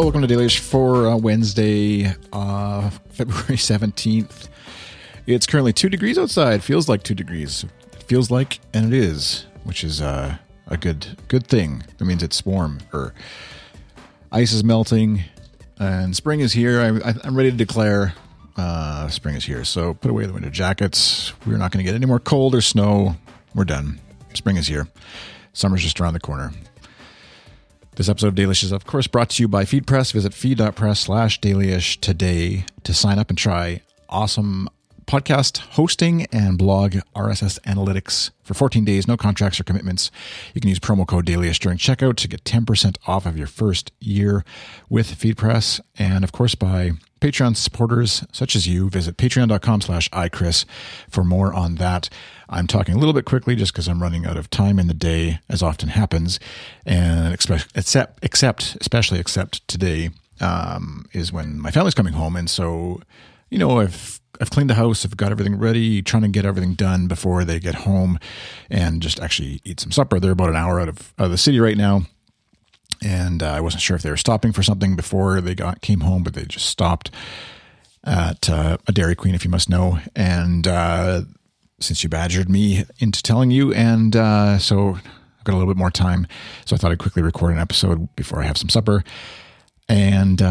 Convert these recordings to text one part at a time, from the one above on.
welcome to Dailyish for Wednesday, February 17th. It's currently 2 degrees outside. Feels like 2 degrees. It feels like, and it is, which is a good thing. That means it's warm. Ice is melting, and spring is here. I'm ready to declare spring is here. So put away the winter jackets. We're not going to get any more cold or snow. We're done. Spring is here. Summer's just around the corner. This episode of Dailyish is, of course, brought to you by FeedPress. Visit feed.press/Dailyish today to sign up and try awesome podcast hosting and blog RSS analytics for 14 days, no contracts or commitments. You can use promo code Dailyish during checkout to get 10% off of your first year with FeedPress. And, of course, by Patreon supporters such as you, visit patreon.com/iChris for more on that. I'm talking a little bit quickly just because I'm running out of time in the day, as often happens. And especially today is when my family's coming home. And so, I've cleaned the house. I've got everything ready, trying to get everything done before they get home and just actually eat some supper. They're about an hour out of the city right now. And I wasn't sure if they were stopping for something before they came home, but they just stopped at a Dairy Queen, if you must know. And since you badgered me into telling you, and so I've got a little bit more time, so I thought I'd quickly record an episode before I have some supper. And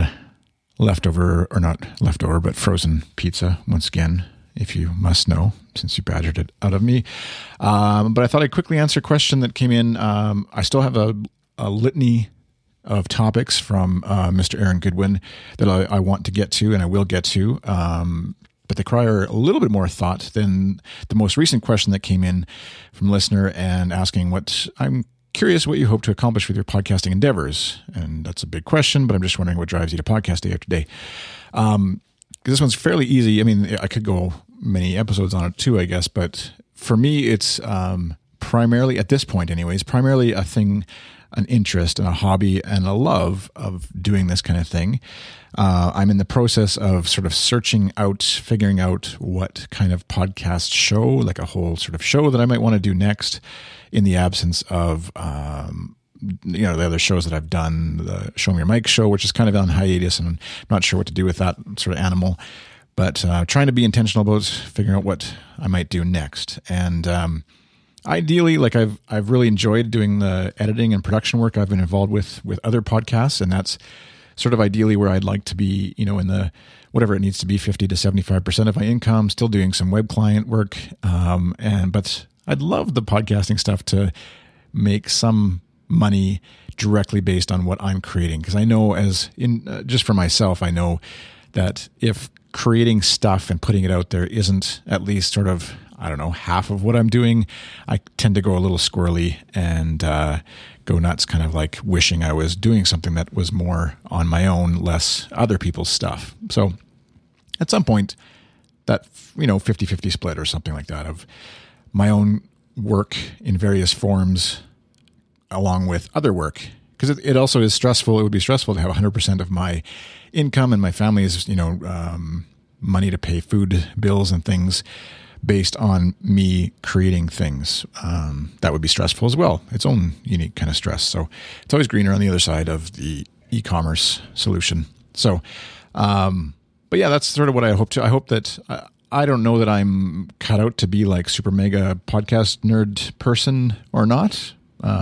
frozen pizza, once again, if you must know, since you badgered it out of me. But I thought I'd quickly answer a question that came in. I still have a litany of topics from Mr. Aaron Goodwin that I want to get to, and I will get to. But they require a little bit more thought than the most recent question that came in from a listener and asking I'm curious what you hope to accomplish with your podcasting endeavors. And that's a big question, but I'm just wondering what drives you to podcast day after day. Because this one's fairly easy. I mean, I could go many episodes on it too, I guess. But for me, it's primarily, at this point anyways, an interest and a hobby and a love of doing this kind of thing. I'm in the process of sort of figuring out what kind of podcast show, like a whole sort of show that I might want to do next, in the absence of, the other shows that I've done, the Show Me Your Mic show, which is kind of on hiatus, and I'm not sure what to do with that sort of animal, but trying to be intentional about figuring out what I might do next. And ideally, like I've really enjoyed doing the editing and production work I've been involved with other podcasts, and that's sort of ideally where I'd like to be, in the whatever it needs to be, 50 to 75% of my income, still doing some web client work. But I'd love the podcasting stuff to make some money directly based on what I'm creating. Because I know just for myself, I know that if creating stuff and putting it out there isn't at least sort of, half of what I'm doing, I tend to go a little squirrely and go nuts, kind of like wishing I was doing something that was more on my own, less other people's stuff. So at some point, that 50-50 split or something like that of my own work in various forms along with other work, because it also is stressful. It would be stressful to have 100% of my income and my family's money to pay food bills and things based on me creating things. That would be stressful as well. Its own unique kind of stress. So it's always greener on the other side of the e-commerce solution. So, but yeah, that's sort of what I hope to. I hope that I don't know that I'm cut out to be like super mega podcast nerd person or not.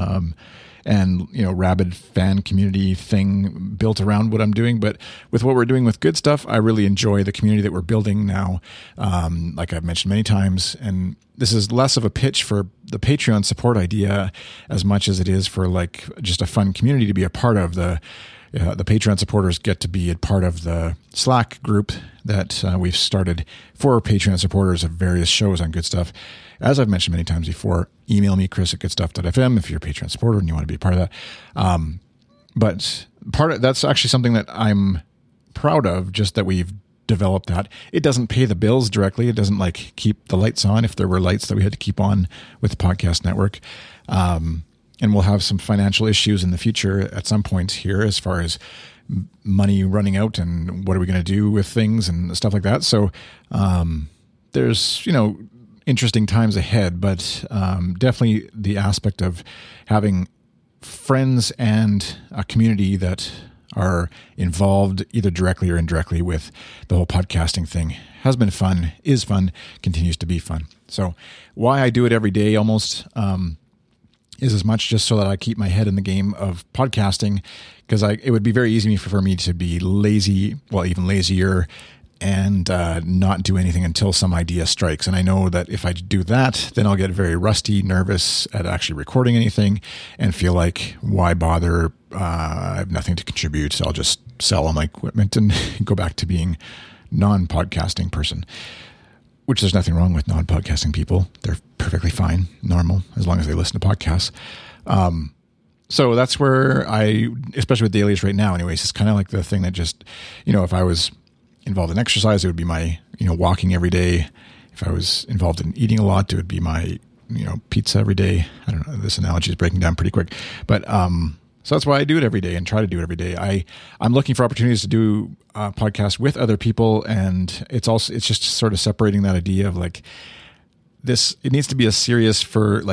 And, rabid fan community thing built around what I'm doing. But with what we're doing with Good Stuff, I really enjoy the community that we're building now. Like I've mentioned many times, and this is less of a pitch for the Patreon support idea as much as it is for like just a fun community to be a part of. The Patreon supporters get to be a part of the Slack group that we've started for Patreon supporters of various shows on Good Stuff. As I've mentioned many times before, email me, chris@goodstuff.fm, if you're a Patreon supporter and you want to be a part of that. But that's actually something that I'm proud of, just that we've developed that. It doesn't pay the bills directly. It doesn't like keep the lights on if there were lights that we had to keep on with the podcast network. And we'll have some financial issues in the future at some point here as far as money running out and what are we going to do with things and stuff like that. So there's, interesting times ahead, but definitely the aspect of having friends and a community that are involved either directly or indirectly with the whole podcasting thing. Has been fun, is fun, continues to be fun. So why I do it every day almost is as much just so that I keep my head in the game of podcasting, because it would be very easy for me to be lazy, well, even lazier, and not do anything until some idea strikes. And I know that if I do that, then I'll get very rusty, nervous at actually recording anything and feel like, why bother? I have nothing to contribute. So I'll just sell all my equipment and go back to being non-podcasting person, which there's nothing wrong with non-podcasting people. They're perfectly fine, normal, as long as they listen to podcasts. So that's where especially with dailies right now anyways, it's kind of like the thing that just, if I was involved in exercise, it would be my, walking every day. If I was involved in eating a lot, it would be my, pizza every day. I don't know, this analogy is breaking down pretty quick, but, so that's why I do it every day and try to do it every day. I'm looking for opportunities to do podcasts with other people. And it's just sort of separating that idea of like this, it needs to be a serious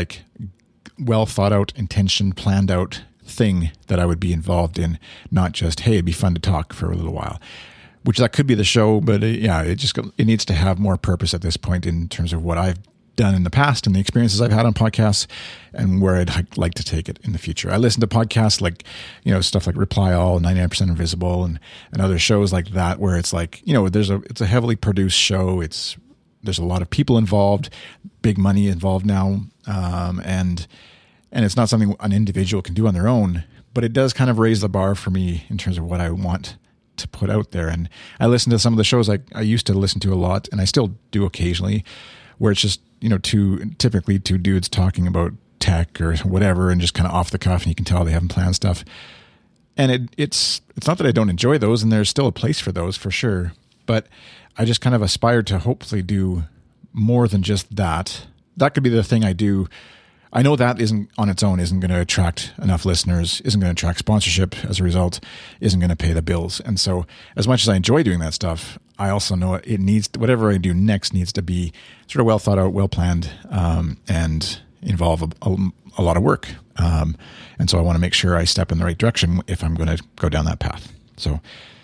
well thought out, intention, planned out thing that I would be involved in, not just, hey, it'd be fun to talk for a little while. Which that could be the show, but it needs to have more purpose at this point in terms of what I've done in the past and the experiences I've had on podcasts and where I'd like to take it in the future. I listen to podcasts like, stuff like Reply All, 99% Invisible, and other shows like that, where it's like, it's a heavily produced show. There's a lot of people involved, big money involved now, and it's not something an individual can do on their own, but it does kind of raise the bar for me in terms of what I want to put out there. And I listen to some of the shows I used to listen to a lot, and I still do occasionally, where it's just, typically two dudes talking about tech or whatever and just kind of off the cuff, and you can tell they haven't planned stuff. And it's not that I don't enjoy those, and there's still a place for those for sure, but I just kind of aspire to hopefully do more than just that. That could be the thing I do. I know that isn't on its own, isn't going to attract enough listeners, isn't going to attract sponsorship as a result, isn't going to pay the bills. And so as much as I enjoy doing that stuff, I also know whatever I do next needs to be sort of well thought out, well planned, and involve a lot of work. And so I want to make sure I step in the right direction if I'm going to go down that path. So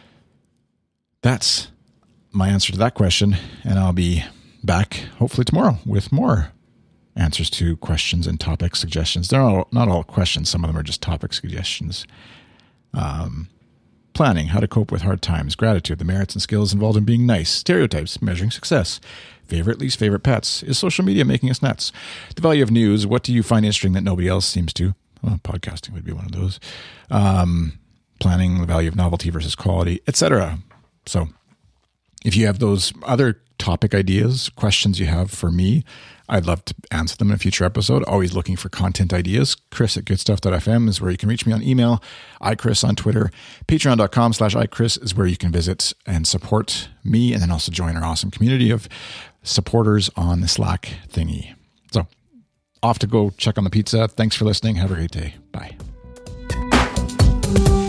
that's my answer to that question. And I'll be back hopefully tomorrow with more answers to questions and topic suggestions. They're not all questions. Some of them are just topic suggestions. Planning, how to cope with hard times, gratitude, the merits and skills involved in being nice, stereotypes, measuring success, favorite, least favorite pets, is social media making us nuts, the value of news, what do you find interesting that nobody else seems to? Well, podcasting would be one of those. Planning, the value of novelty versus quality, etc. So if you have those other topic ideas, questions you have for me, I'd love to answer them in a future episode. Always looking for content ideas. Chris at goodstuff.fm is where you can reach me on email. iChris on Twitter. Patreon.com/iChris is where you can visit and support me, and then also join our awesome community of supporters on the Slack thingy. So off to go check on the pizza. Thanks for listening. Have a great day. Bye.